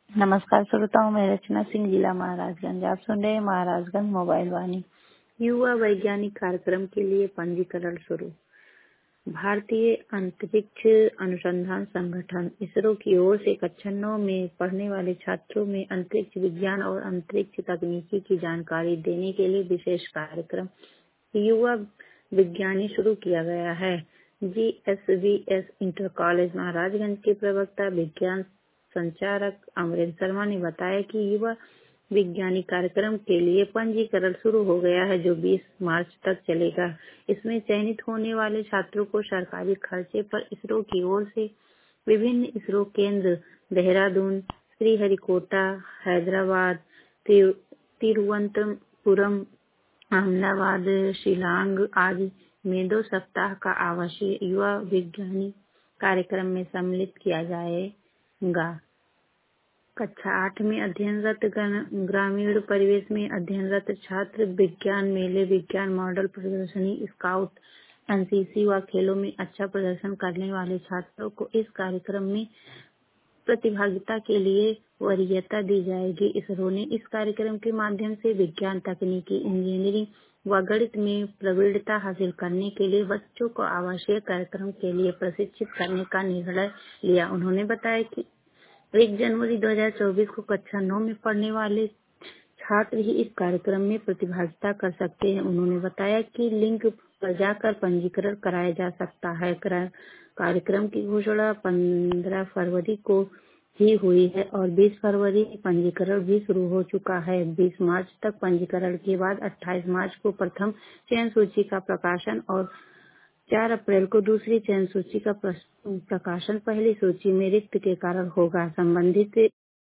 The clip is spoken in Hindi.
नमस्कार श्रोताओं, मैं रचना सिंह, जिला महाराजगंज। आप सुन रहे हैं महाराजगंज मोबाइल वाणी। युवा वैज्ञानिक कार्यक्रम के लिए पंजीकरण शुरू। भारतीय अंतरिक्ष अनुसंधान संगठन इसरो की ओर से कक्षा 9 में पढ़ने वाले छात्रों में अंतरिक्ष विज्ञान और अंतरिक्ष तकनीकी की जानकारी देने के लिए विशेष कार्यक्रम युवा विज्ञानी शुरू किया गया है। GSVS इंटर कॉलेज महाराजगंज के प्रवक्ता विज्ञान संचारक अमरेंद्र शर्मा ने बताया कि युवा विज्ञानी कार्यक्रम के लिए पंजीकरण शुरू हो गया है, जो 20 मार्च तक चलेगा। इसमें चयनित होने वाले छात्रों को सरकारी खर्चे पर इसरो की ओर से विभिन्न इसरो केंद्र देहरादून, श्रीहरिकोटा, हैदराबाद, तिरुवनंतपुरम, अहमदाबाद, शिलांग आदि में 2 सप्ताह का आवासीय युवा विज्ञानी कार्यक्रम में सम्मिलित किया जाएगा। कक्षा 8 में अध्ययनरत ग्रामीण परिवेश में अध्ययनरत छात्र विज्ञान मेले, विज्ञान मॉडल प्रदर्शनी, स्काउट, एनसीसी व खेलों में अच्छा प्रदर्शन करने वाले छात्रों को इस कार्यक्रम में प्रतिभागिता के लिए वरीयता दी जाएगी। इसरो ने इस कार्यक्रम के माध्यम से विज्ञान, तकनीकी, इंजीनियरिंग व गणित में प्रवीणता हासिल करने के लिए बच्चों को आवासीय कार्यक्रम के लिए प्रशिक्षित करने का निर्णय लिया। उन्होंने बताया कि 1 जनवरी 2024 को कक्षा 9 में पढ़ने वाले छात्र ही इस कार्यक्रम में प्रतिभागिता कर सकते हैं। उन्होंने बताया कि लिंक पर जाकर पंजीकरण कराया जा सकता है। कार्यक्रम की घोषणा 15 फरवरी को ही हुई है और 20 फरवरी पंजीकरण भी शुरू हो चुका है। 20 मार्च तक पंजीकरण के बाद 28 मार्च को प्रथम चयन सूची का प्रकाशन और 4 अप्रैल को दूसरी चयन सूची का प्रकाशन पहली सूची में रिक्त के कारण होगा। संबंधित